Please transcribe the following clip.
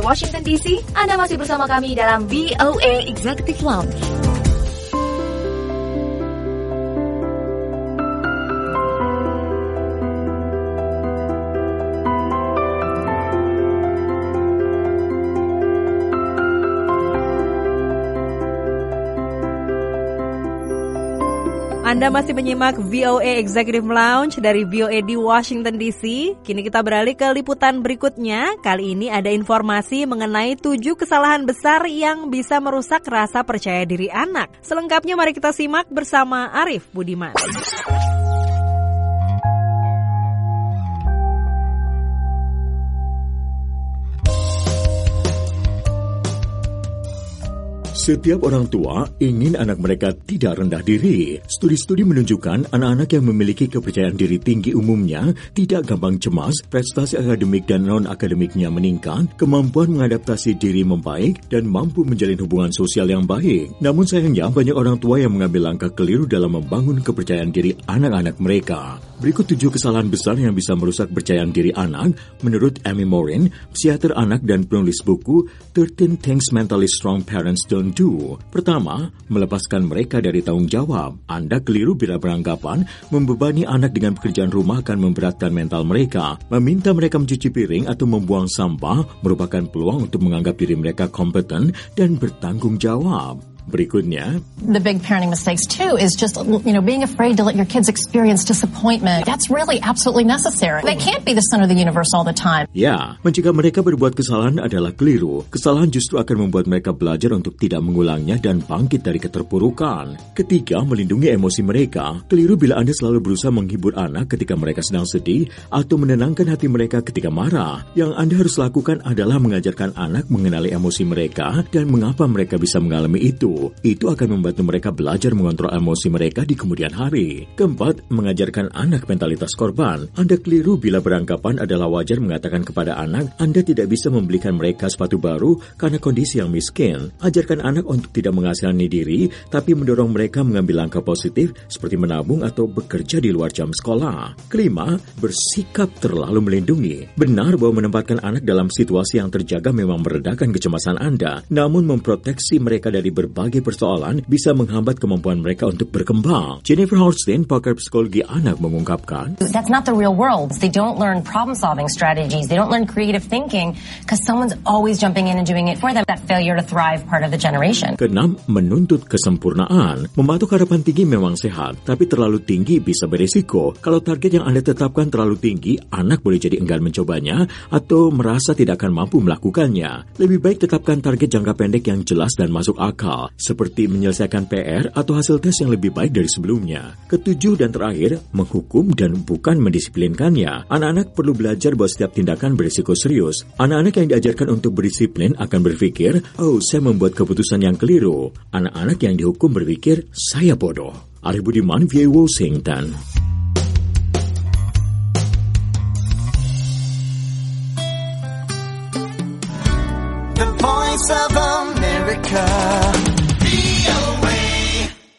VOA Washington DC. Anda masih bersama kami dalam VOA Executive Lounge. Anda masih menyimak VOA Executive Lounge dari VOA di Washington DC. Kini kita beralih ke liputan berikutnya. Kali ini ada informasi mengenai 7 kesalahan besar yang bisa merusak rasa percaya diri anak. Selengkapnya mari kita simak bersama Arif Budiman. Setiap orang tua ingin anak mereka tidak rendah diri. Studi-studi menunjukkan anak-anak yang memiliki kepercayaan diri tinggi umumnya tidak gampang cemas, prestasi akademik dan non-akademiknya meningkat, kemampuan mengadaptasi diri membaik, dan mampu menjalin hubungan sosial yang baik. Namun sayangnya banyak orang tua yang mengambil langkah keliru dalam membangun kepercayaan diri anak-anak mereka. Berikut 7 kesalahan besar yang bisa merusak kepercayaan diri anak menurut Amy Morin, psikiater anak dan penulis buku 13 Things Mentally Strong Parents Don't Do. Pertama, melepaskan mereka dari tanggung jawab. Anda keliru bila beranggapan membebani anak dengan pekerjaan rumah akan memberatkan mental mereka. Meminta mereka mencuci piring atau membuang sampah merupakan peluang untuk menganggap diri mereka kompeten dan bertanggung jawab. Berikutnya, the big parenting mistakes too is just, being afraid to let your kids experience disappointment. That's really absolutely necessary. They can't be the center of the universe all the time. Ya, mencegah mereka berbuat kesalahan adalah keliru. Kesalahan justru akan membuat mereka belajar untuk tidak mengulangnya dan bangkit dari keterpurukan. Ketiga, melindungi emosi mereka. Keliru bila Anda selalu berusaha menghibur anak ketika mereka sedang sedih atau menenangkan hati mereka ketika marah. Yang Anda harus lakukan adalah mengajarkan anak mengenali emosi mereka dan mengapa mereka bisa mengalami itu. Itu akan membantu mereka belajar mengontrol emosi mereka di kemudian hari. Keempat, mengajarkan anak mentalitas korban. Anda keliru bila beranggapan adalah wajar mengatakan kepada anak, Anda tidak bisa membelikan mereka sepatu baru karena kondisi yang miskin. Ajarkan anak untuk tidak mengasihani diri, tapi mendorong mereka mengambil langkah positif seperti menabung atau bekerja di luar jam sekolah. Kelima, bersikap terlalu melindungi. Benar bahwa menempatkan anak dalam situasi yang terjaga memang meredakan kecemasan Anda, namun memproteksi mereka dari berbagai persoalan bisa menghambat kemampuan mereka untuk berkembang. Jennifer Holstein, pakar psikologi anak, mengungkapkan, that's not the real world. They don't learn problem-solving strategies. They don't learn creative thinking because someone's always jumping in and doing it for them. That failure to thrive part of the generation. Keenam, menuntut kesempurnaan. Mematok harapan tinggi memang sehat, tapi terlalu tinggi bisa beresiko. Kalau target yang Anda tetapkan terlalu tinggi, anak boleh jadi enggan mencobanya atau merasa tidak akan mampu melakukannya. Lebih baik tetapkan target jangka pendek yang jelas dan masuk akal, seperti menyelesaikan PR atau hasil tes yang lebih baik dari sebelumnya. Ketujuh dan terakhir, menghukum dan bukan mendisiplinkannya. Anak-anak perlu belajar bahwa setiap tindakan berisiko serius. Anak-anak yang diajarkan untuk berdisiplin akan berpikir, oh, saya membuat keputusan yang keliru. Anak-anak yang dihukum berpikir, saya bodoh. Arif Budiman, VOA Washington. The Voice of America.